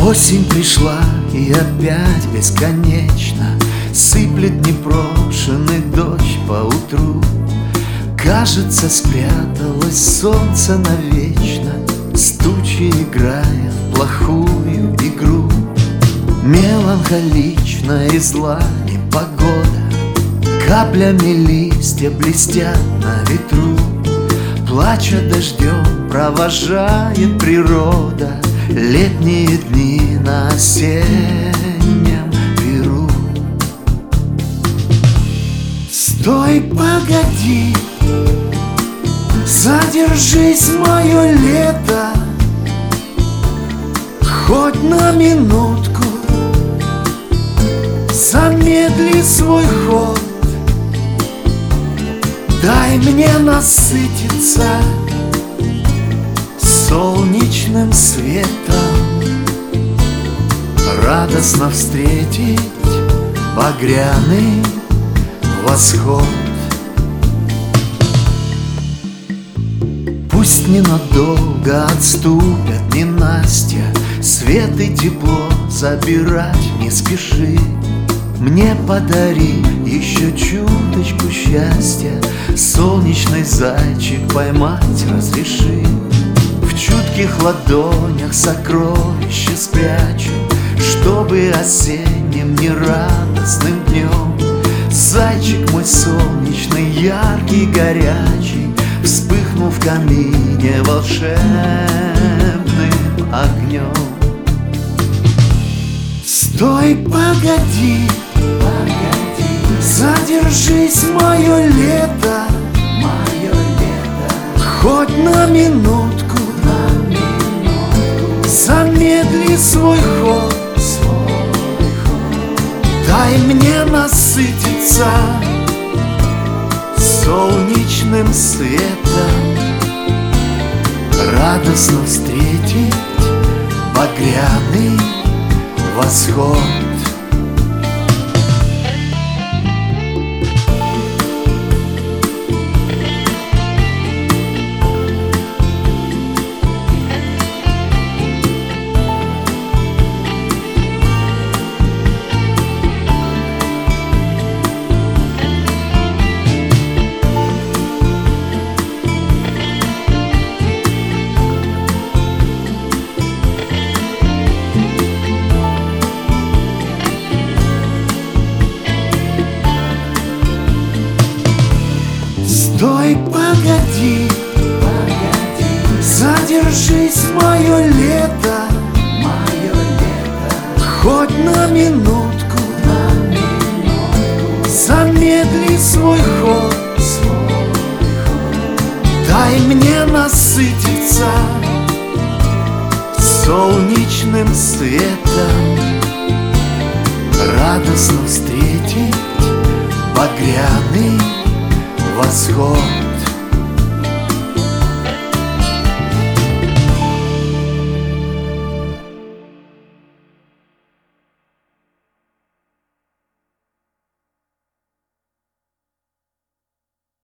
Осень пришла и опять бесконечно сыплет непрошенный дождь по утру. Кажется, спряталось солнце навечно, с тучей играя в плохую игру. Меланхолична и зла непогода, каплями листья блестят на ветру. Плача дождем провожает природа летние дни на осеннем перу. Стой, погоди, задержись, мое лето, хоть на минутку, замедли свой ход. Дай мне насытиться солнечным светом, радостно встретить багряный восход. Пусть ненадолго отступят ненастья, свет и тепло забирать не спеши. Мне подари еще чуточку счастья, солнечный зайчик поймать разреши. В чутких ладонях сокровища спрячу, чтобы осенним нерадостным днем зайчик мой солнечный, яркий, горячий, вспыхнул в камине волшебным огнем. Стой, погоди, задержись, мое лето, хоть на минутку, замедли свой ход. Дай мне насытиться солнечным светом, радостно встретить багряный восход. Стой, погоди, задержись, мое лето, хоть на минутку, замедли свой ход. Дай мне насытиться солнечным светом, радостно встретить багряный восход.